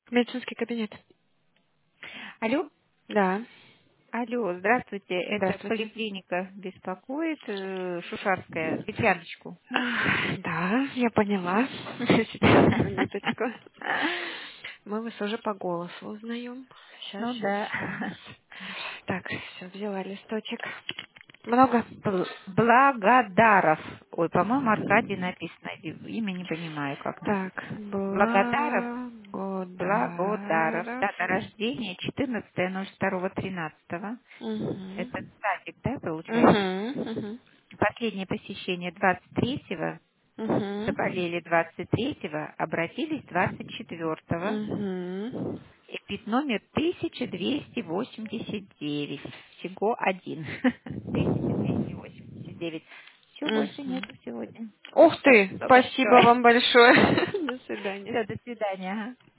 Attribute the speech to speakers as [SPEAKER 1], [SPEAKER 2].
[SPEAKER 1] Медицинский кабинет.
[SPEAKER 2] Алло?
[SPEAKER 1] Да.
[SPEAKER 2] Алло, здравствуйте. Это
[SPEAKER 1] Здравствуйте.
[SPEAKER 2] поликлиника беспокоит, Шушарская, Петряночку.
[SPEAKER 1] Да, я поняла. Сейчас, минуточку. Мы вас уже по голосу узнаем. Сейчас,
[SPEAKER 2] Ну
[SPEAKER 1] сейчас,
[SPEAKER 2] да.
[SPEAKER 1] сейчас. Так, все, взяла листочек. Много?
[SPEAKER 2] Благодаров. Ой, по-моему, Аркадий написано. Имя не понимаю, как
[SPEAKER 1] Так,
[SPEAKER 2] написано. Благодаров. Благодаров.
[SPEAKER 1] Благодаров.
[SPEAKER 2] Дата рождения 14.02.13.
[SPEAKER 1] Угу.
[SPEAKER 2] Это садик, да, получается?
[SPEAKER 1] Угу.
[SPEAKER 2] Последнее посещение 23-го.
[SPEAKER 1] Угу.
[SPEAKER 2] Заболели 23-го, обратились 24-го.
[SPEAKER 1] Угу.
[SPEAKER 2] ЭПИД номер 1289. Всего один. 1289. Все, больше
[SPEAKER 1] Угу.
[SPEAKER 2] нету сегодня.
[SPEAKER 1] Ух ты!
[SPEAKER 2] Все
[SPEAKER 1] Спасибо
[SPEAKER 2] большое.
[SPEAKER 1] вам большое. До свидания.
[SPEAKER 2] Все, до свидания. Ага.